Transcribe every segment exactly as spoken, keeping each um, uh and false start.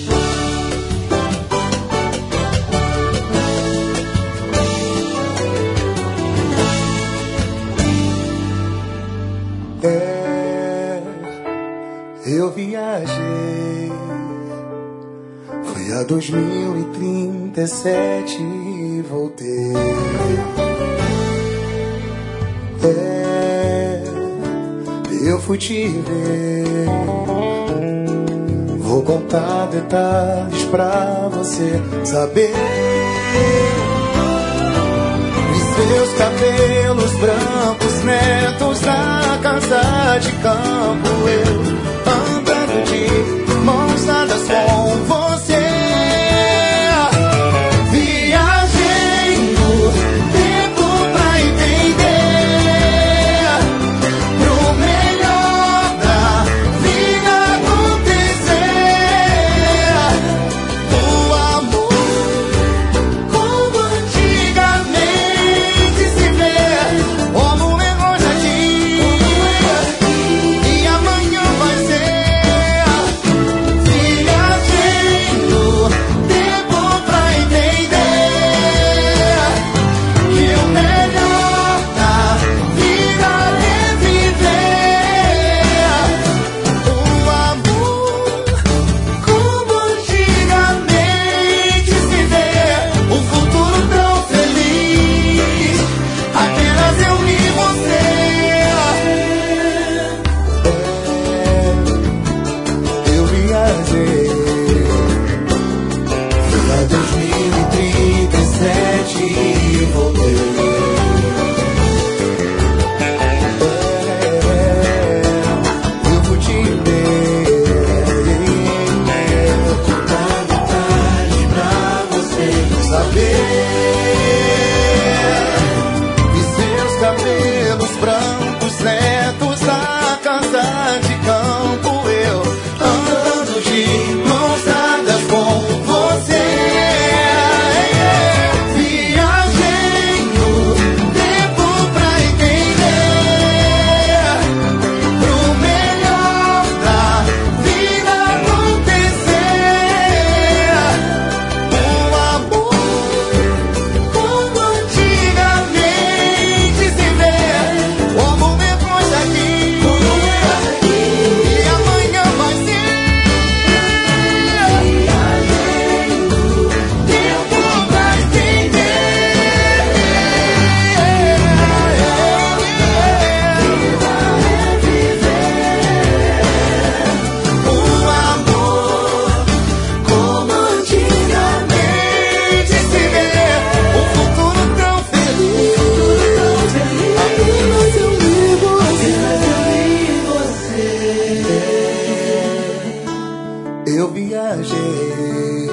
É, eu viajei. Foi a dois mil e trinta e sete e voltei. É, eu fui te ver. Vou contar detalhes pra você saber. E seus cabelos brancos, netos na casa de campo, eu andando de mãos dadas com você. Viajei no tempo pra entender, pro melhor da vida acontecer. O amor como antigamente se vê, como errou já tinha e amanhã vai ser. Viajei no tempo pra entender que o melhor da vida é viver. O amor como antigamente se vê, um futuro tão feliz, apenas eu e você. Eu viajei. Foi a dois mil e trinta e sete e voltei. Eu vou te ver, contar detalhes pra você saber. E seus cabelos brancos, netos da casa de campo, eu andando de mãos dadas com você. Viajei no tempo pra entender, pro melhor da vida acontecer. O amor como antigamente se vê, como depois daqui e amanhã vai ser. Viajei no tempo pra entender. O amor como antigamente se vê, um futuro tão feliz, apenas eu e você. Eu viajei.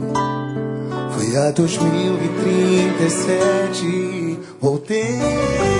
Foi a dois mil e trinta e sete, voltei.